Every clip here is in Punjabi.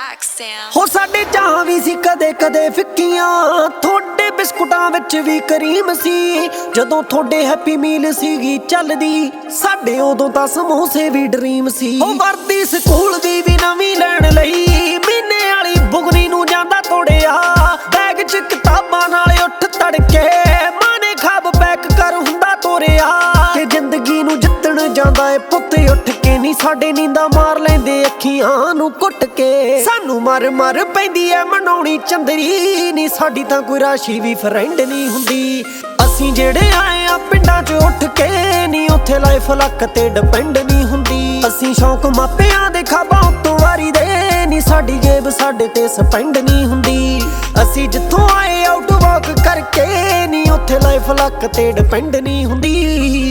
tracks, Sam. हो साडे चाह भी सी कदे कदे फिक्कियां थोड़े बिस्कुटां विच भी करीम सी जदों थोड़े हैप्पी मील सीगी चलदी साडे उदों तां समोसे भी ड्रीम सी हो वर्दी स्कूल दी भी नवीं लैण लई महीने वाली बुगनी नूं जांदा तोड़िया बैग च किताबां नाल उठ तड़के माने खाब पैक कर हुंदा तोरिया ते जिंदगी नूं जिੱਤਣ ਜਾਂਦਾ ਏ ਪੁੱਤ ਉੱਠ ਕੇ ਨੀ ਸਾਡੇ ਨੀਂਦਾਂ ਮਾਰ ਲੈਂਦੇ ਅੱਖੀਆਂ ਨੂੰ ਕੁੱਟ ਕੇ ਸਾਨੂੰ ਮਰ ਮਰ ਪੈਂਦੀ ਐ ਮਨਾਉਣੀ ਚੰਦਰੀ ਨੀ ਸਾਡੀ ਤਾਂ ਕੋਈ ਰਾਸ਼ੀ ਵੀ ਫਰੈਂਡ ਨਹੀਂ ਹੁੰਦੀ ਅਸੀਂ ਜਿਹੜੇ ਆਏ ਆ ਪਿੰਡਾਂ 'ਚ ਉੱਠ ਕੇ ਨੀ ਉੱਥੇ ਲਾਈਫ ਲੱਕ ਤੇ ਡਿਪੈਂਡ ਨਹੀਂ ਹੁੰਦੀ ਅਸੀਂ ਸ਼ੌਂਕ ਮਾਪਿਆਂ ਦੇ ਖਾਬਾਂ ਉੱਤੋਂ ਵਾਰੀ ਦੇ ਨੀ ਸਾਡੀ ਜੇਬ ਸਾਡੇ ਤੇ ਸਪੈਂਡ ਨਹੀਂ ਹੁੰਦੀ ਅਸੀਂ ਜਿੱਥੋਂ ਆਏ ਆਊਟ ਵਾਕ ਕਰਕੇ ਨੀ ਉੱਥੇ ਲਾਈਫ ਲੱਕ ਤੇ ਡਿਪੈਂਡ ਨਹੀਂ ਹੁੰਦੀ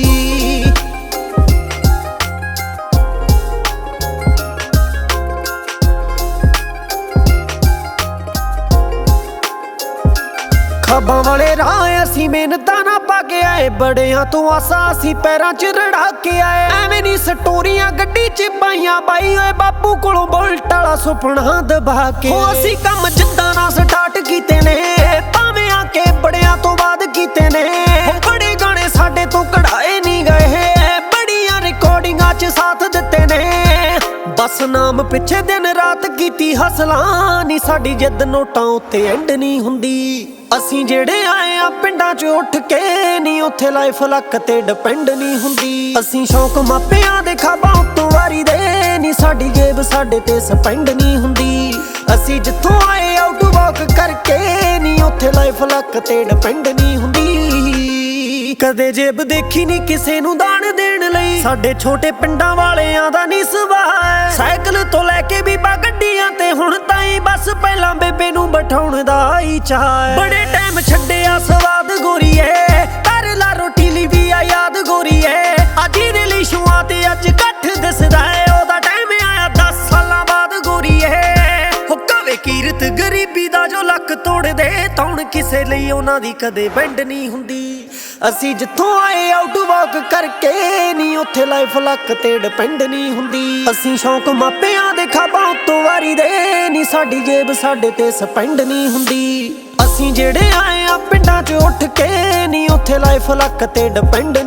ਖਾਬਾਂ ਵਾਲੇ ਰਾਹ ਅਸੀਂ ਮਿਹਨਤਾਂ ਨਾ ਪਾ ਕੇ ਆਏ ਬੜਿਆਂ ਤੋਂ ਆਸਾਂ ਅਸੀਂ ਪੈਰਾਂ 'ਚ ਰੜਾ ਕੇ ਆਏ ਐਵੇਂ ਨਹੀਂ ਸਟੋਰੀਆਂ ਗੱਡੀ 'ਚ ਪਾਈਆਂ ਬਾਈ ਓਏ ਬਾਪੂ ਕੋਲੋਂ ਬੁਲਟ ਵਾਲਾ ਸੁਪਨਾ ਦਬਾ ਕੇ ਹੋ ਅਸੀਂ ਕੰਮ ਜਿੱਦਾਂ ਨਾ ਸਟਾਰਟ ਕੀਤੇ ਨੇ ਭਾਵੇਂ ਆ ਕੇ ਬੜਿਆਂ ਤੋਂ ਬਾਅਦ ਕੀਤੇ ਨੇ ਬੜੇ ਗਾਣੇ ਸਾਡੇ ਤੋਂ ਕਢਾਏ ਨਹੀਂ ਗਏ ਬੜੀਆਂ ਰਿਕਾਰਡਿੰਗਾਂ 'ਚ ਸਾਥ ਦਿੱਤੇ ਨੇ ਬਸ ਨਾਮ ਪਿੱਛੇ ਦਿਨ ਰਾਤ ਕੀਤੀ ਹਸਲਾਂ ਨੀ ਸਾਡੀ ਜਿੱਦ ਨੋਟਾਂ ਉੱਤੇ ਐਂਡ ਨਹੀਂ ਹੁੰਦੀ ਅਸੀਂ ਜਿਹੜੇ ਆਏ ਆ ਪਿੰਡਾਂ 'ਚ ਉੱਠ ਕੇ ਨੀ ਉੱਥੇ ਲਾਈਫ ਲੱਕ ਤੇ ਡਿਪੈਂਡ ਨਹੀਂ ਹੁੰਦੀ ਅਸੀਂ ਸ਼ੌਂਕ ਮਾਪਿਆਂ ਦੇ ਖਾਬਾਂ ਉੱਤੋਂ ਵਾਰੀ ਦੇ ਨੀ ਸਾਡੀ ਜੇਬ ਸਾਡੇ ਤੇ ਸਪੈਂਡ ਨਹੀਂ ਹੁੰਦੀ ਅਸੀਂ ਜਿੱਥੋਂ ਆਏ ਆਊਟ ਵਾਕ ਕਰਕੇ ਨੀ ਉੱਥੇ ਲਾਈਫ ਲੱਕ ਤੇ ਡਿਪੈਂਡ ਨਹੀਂ ਹੁੰਦੀ ਕਦੇ ਜੇਬ ਦੇਖੀ ਨੀ ਕਿਸੇ ਨੂੰ ਦਾਨ ਦੇਣ ਲਈ ਸਾਡੇ ਛੋਟੇ ਪਿੰਡਾਂ ਵਾਲਿਆਂ ਦਾ ਨੀ ਸੁਭਾਅ ਸਾਈਕਲ ਤੋਂ ਲੈ ਕੇ ਬੀਬਾ ਗੱਡੀਆਂ ਤੇ ਹੁਣ ਤਾਈਂ ਬਸ ਪਹਿਲਾਂ ਬੇਬੇ ਨੂੰ ਬਿਠਾਉਣ ਦਾ ਹੀ ਚਾਹ ਬੜੇ ਟਾਈਮ ਛੱਡਿਆ ਸਵਾਦ ਗੋਰੀਏ ਕਰ ਲਾ ਰੋਟੀ ਲਈ ਵੀ ਆ ਯਾਦ ਗੋਰੀਏ ਅੱਜ ਦੇ ਲਈ ਸ਼ੂਆਂ ਤੇ ਅੱਜ ਇਕੱਠ ਦਿਸਦਾ ਏ ਉਹਦਾ ਟਾਈਮ ਆਇਆ 10 ਸਾਲਾਂ ਬਾਅਦ ਗੋਰੀਏ ਹੋ ਕਵੇ ਕੀਰਤ ਗਰੀਬੀ ਦਾ ਜੋ ਲੱਕ ਤੋੜ ਦੇ ਤੌਣ ਕਿਸੇ ਲਈ ਉਹਨਾਂ ਦੀ ਕਦੇ ਬੈਂਡ ਨਹੀਂ ਹੁੰਦੀ ਅਸੀਂ ਜਿੱਥੋਂ ਆਏ ਆਊਟ ਵਾਕ ਕਰਕੇ ਨੀ ਉੱਥੇ ਲਾਈਫ ਲੱਕ ਤੇ ਡਿਪੈਂਡ ਨਹੀਂ ਹੁੰਦੀ ਅਸੀਂ ਸ਼ੌਂਕ ਮਾਪਿਆਂ ਦੇ ਖਾਬਾਂ ਉੱਤੋਂ ਵਾਰੀ ਦੇ ਨੀ ਸਾਡੀ ਜੇਬ ਸਾਡੇ ਤੇ ਸਪੈਂਡ ਨਹੀਂ ਹੁੰਦੀ ਅਸੀਂ ਜਿਹੜੇ ਆਏ ਆ ਪਿੰਡਾਂ 'ਚ ਉੱਠ ਕੇ ਨੀ ਉੱਥੇ ਲਾਈਫ ਲੱਕ ਤੇ ਡਿਪੈਂਡ